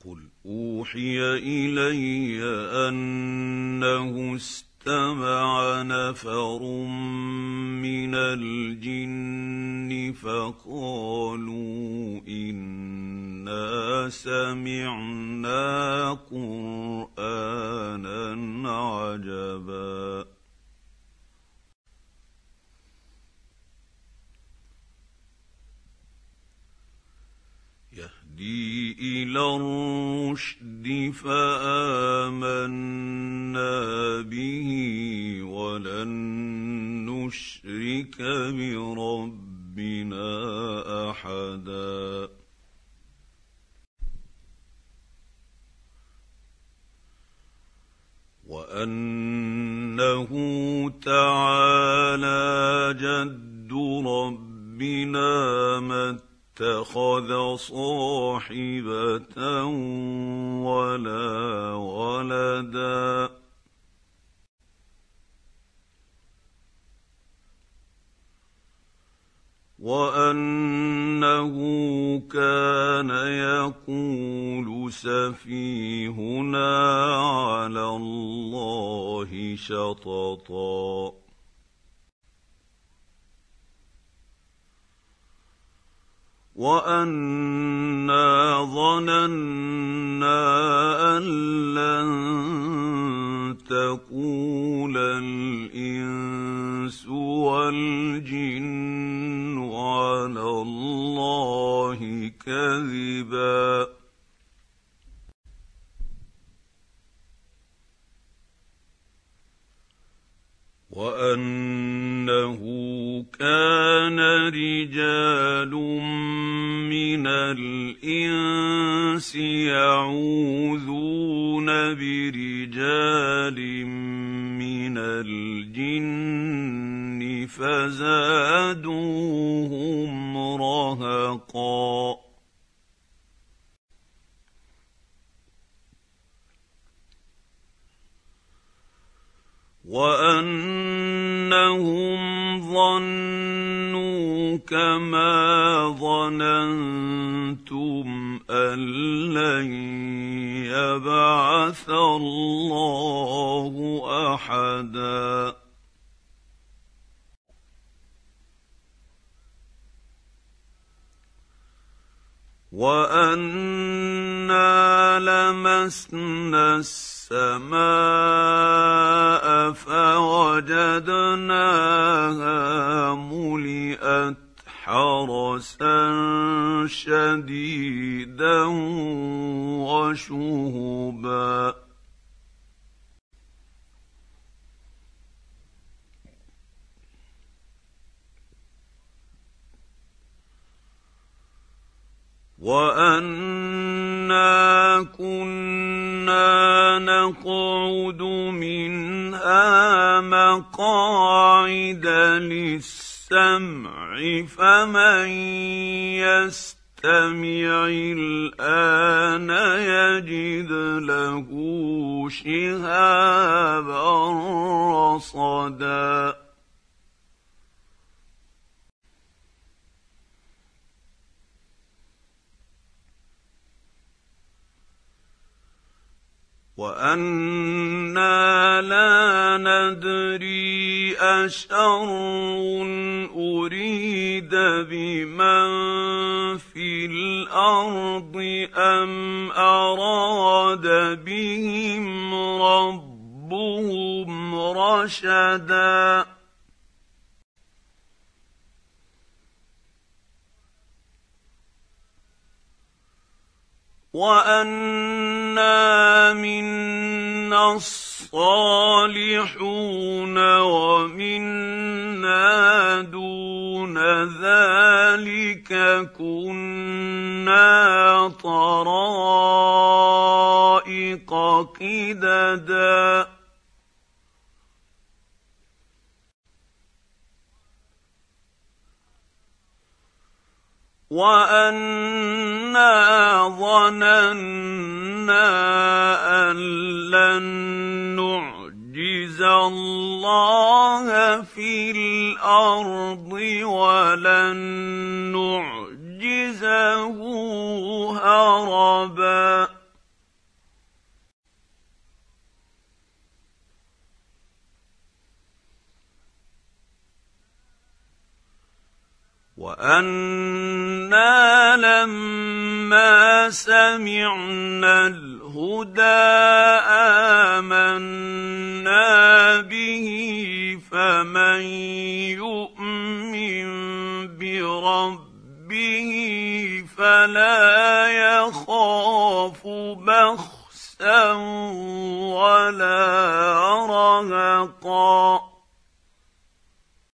قل أوحي إلي أنه استمع نفر من الجن فقالوا إنا سمعنا قرآنا عجبا يهدي إلى الرشد فآمنا به ولن نشرك بربنا أحدا وأنه تعالى جد ربنا ما اتخذ صاحبة ولا ولدا وأنه كان يقول سفيهنا على الله شططا وأنا ظننا أن لن تقول الإنس والجن على الله كذبا وأنه كان رجال من الإنس يعوذون برجال من الجن فزادوهم رهقا وأنهم ظنوا كما ظننتم أن لن يبعث الله أحدا وأنا لمسنا السماء فوجدناها ملئت حرسا شديدا وشهبا وأنا كنا نقعد منها مقاعد للسمع فمن يستمع الآن يجد له شهابا رصدا وأنا لا ندري أشر أريد بمن في الأرض أم أراد بهم ربهم رشدا وأنا منا الصالحون ومنا دون ذلك كنا طرائق قددا وأنا ظننا أن لن نعجز الله في الأرض ولن نعجزه هربا وَأَنَّا لَمَّا سَمِعْنَا الْهُدَىٰ آمَنَّا بِهِ فَمَن يُؤْمِن بِرَبِّهِ فَلَا يَخَافُ